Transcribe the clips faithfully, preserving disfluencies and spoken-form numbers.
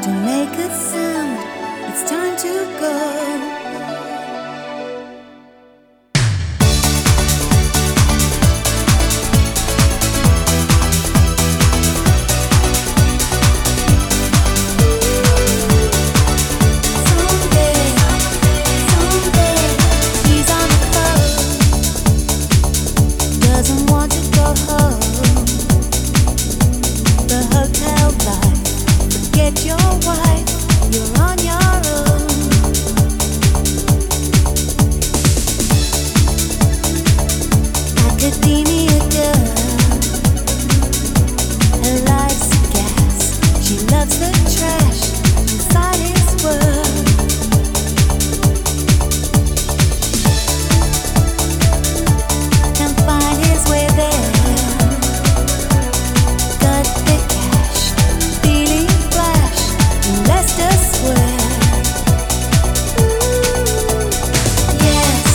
Don't make a sound, it's time to go. Get your wife, you're on your own. Academia girl, her life's a gas. She loves the trash inside his world. Can't find his way there. Got the cash, feeling Leicester Square. Yes,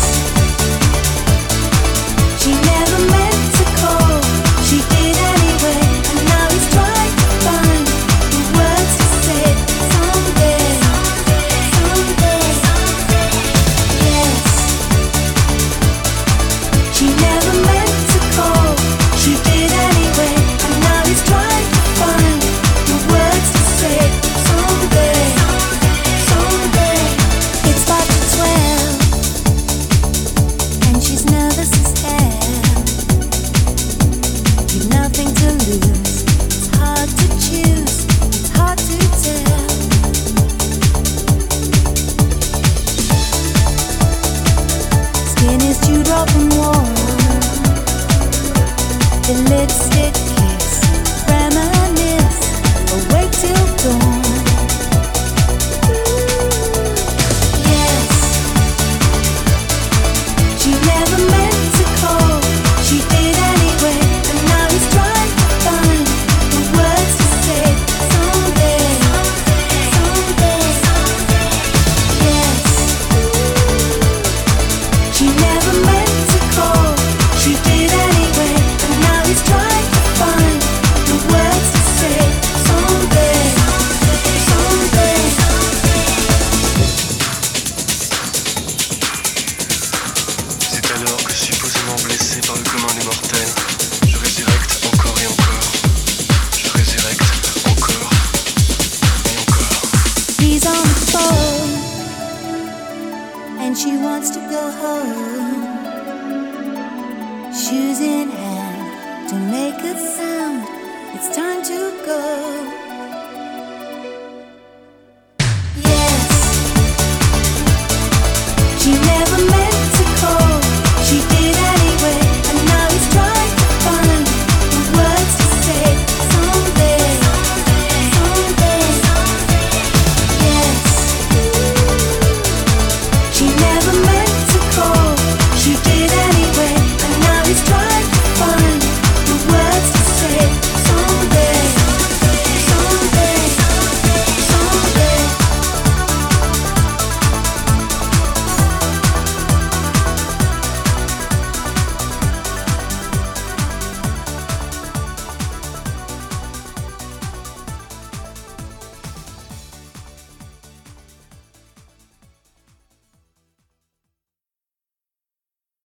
she never meant to call. She did anyway, and now he's trying to find the words to say. Someday, someday, yes, she never meant to call. She did anyway, and now he's trying to find the words to say. Someday, someday, it's five to twelve, and she's nervous as hell. You've nothing to lose. It's hard to choose. It's hard to tell. Skin is dewdrop and warm. The lipstick kiss, reminisce, awake till dawn. And she wants to go home. Shoes in hand, don't make a sound. It's time to go.